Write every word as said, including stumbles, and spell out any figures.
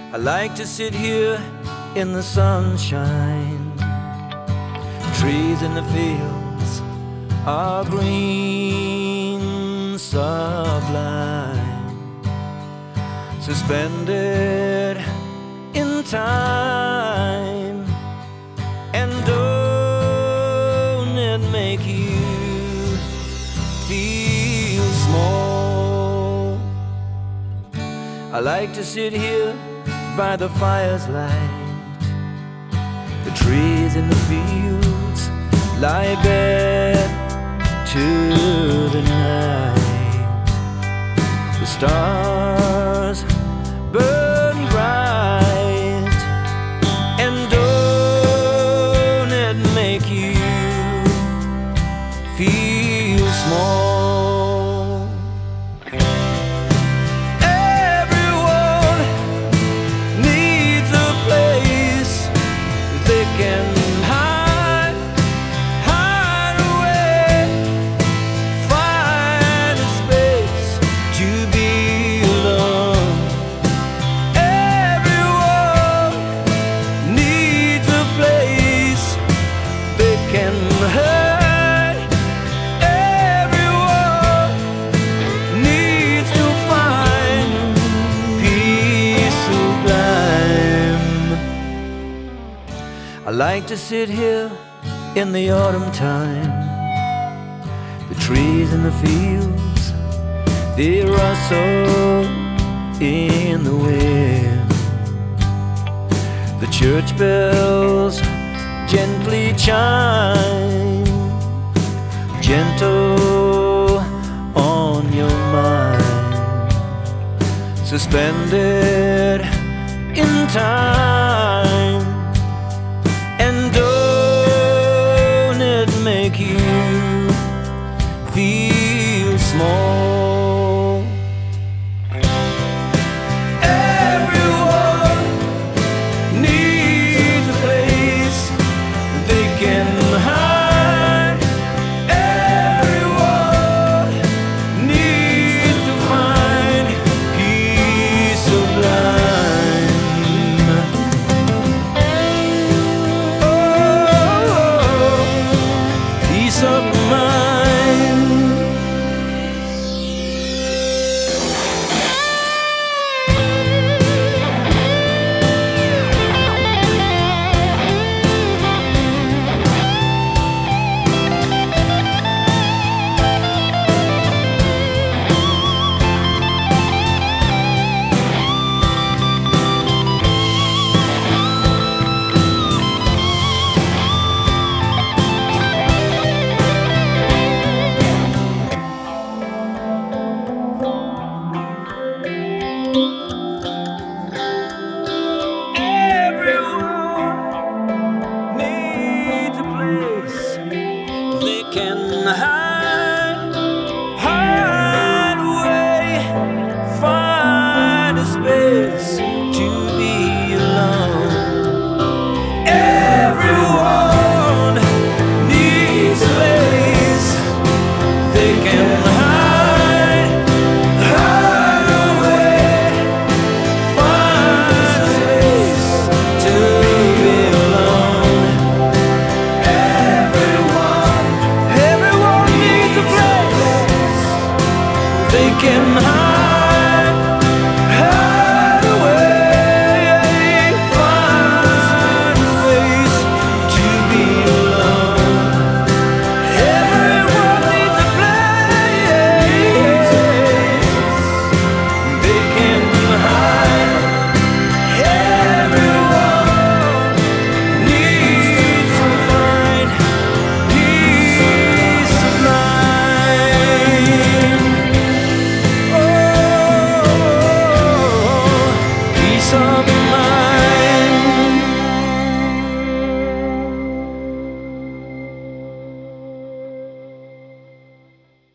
I like to sit here in the sunshine. Trees in the fields are green, sublime, suspended in time. And don't it make you feel small? I like to sit here by the fire's light. The trees in the fields lie bare to the night. The stars burn bright. And don't it make you feel small? I like to sit here in the autumn time. The trees in the fields, they rustle in the wind. The church bells gently chime, gentle on your mind, suspended in time. And don't it make you feel small? Everyone needs a place they can hide. Everyone needs to find peace sublime. Of mine. Thank you.